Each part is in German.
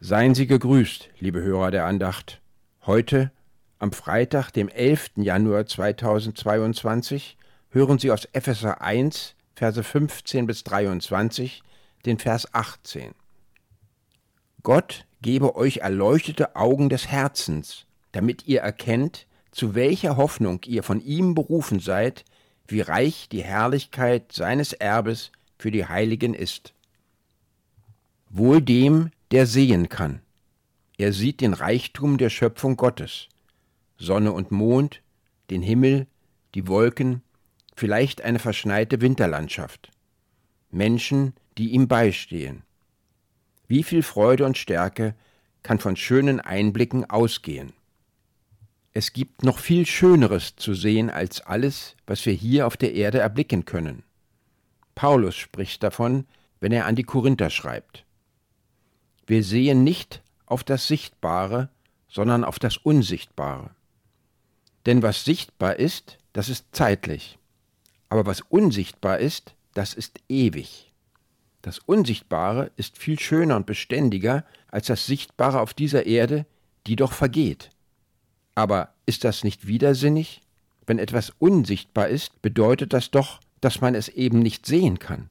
Seien Sie gegrüßt, liebe Hörer der Andacht. Heute, am Freitag, dem 11. Januar 2022, hören Sie aus Epheser 1, Verse 15 bis 23, den Vers 18. Gott gebe euch erleuchtete Augen des Herzens, damit ihr erkennt, zu welcher Hoffnung ihr von ihm berufen seid, wie reich die Herrlichkeit seines Erbes für die Heiligen ist. Wohl dem, der sehen kann. Er sieht den Reichtum der Schöpfung Gottes, Sonne und Mond, den Himmel, die Wolken, vielleicht eine verschneite Winterlandschaft, Menschen, die ihm beistehen. Wie viel Freude und Stärke kann von schönen Einblicken ausgehen? Es gibt noch viel Schöneres zu sehen als alles, was wir hier auf der Erde erblicken können. Paulus spricht davon, wenn er an die Korinther schreibt. Wir sehen nicht auf das Sichtbare, sondern auf das Unsichtbare. Denn was sichtbar ist, das ist zeitlich. Aber was unsichtbar ist, das ist ewig. Das Unsichtbare ist viel schöner und beständiger als das Sichtbare auf dieser Erde, die doch vergeht. Aber ist das nicht widersinnig? Wenn etwas unsichtbar ist, bedeutet das doch, dass man es eben nicht sehen kann.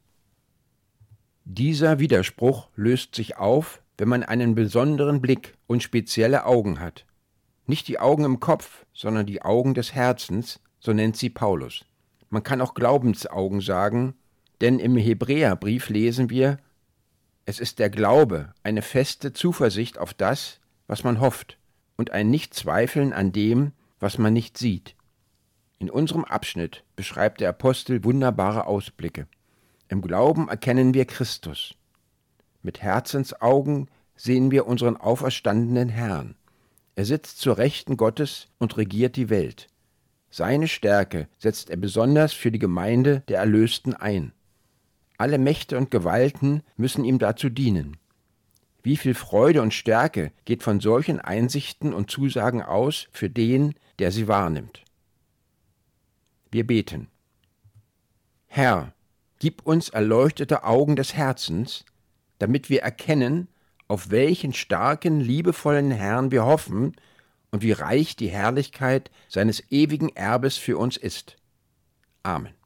Dieser Widerspruch löst sich auf, wenn man einen besonderen Blick und spezielle Augen hat. Nicht die Augen im Kopf, sondern die Augen des Herzens, so nennt sie Paulus. Man kann auch Glaubensaugen sagen, denn im Hebräerbrief lesen wir, es ist der Glaube, eine feste Zuversicht auf das, was man hofft, und ein Nichtzweifeln an dem, was man nicht sieht. In unserem Abschnitt beschreibt der Apostel wunderbare Ausblicke. Im Glauben erkennen wir Christus. Mit Herzensaugen sehen wir unseren auferstandenen Herrn. Er sitzt zur Rechten Gottes und regiert die Welt. Seine Stärke setzt er besonders für die Gemeinde der Erlösten ein. Alle Mächte und Gewalten müssen ihm dazu dienen. Wie viel Freude und Stärke geht von solchen Einsichten und Zusagen aus für den, der sie wahrnimmt. Wir beten. Herr, gib uns erleuchtete Augen des Herzens, damit wir erkennen, auf welchen starken, liebevollen Herrn wir hoffen und wie reich die Herrlichkeit seines ewigen Erbes für uns ist. Amen.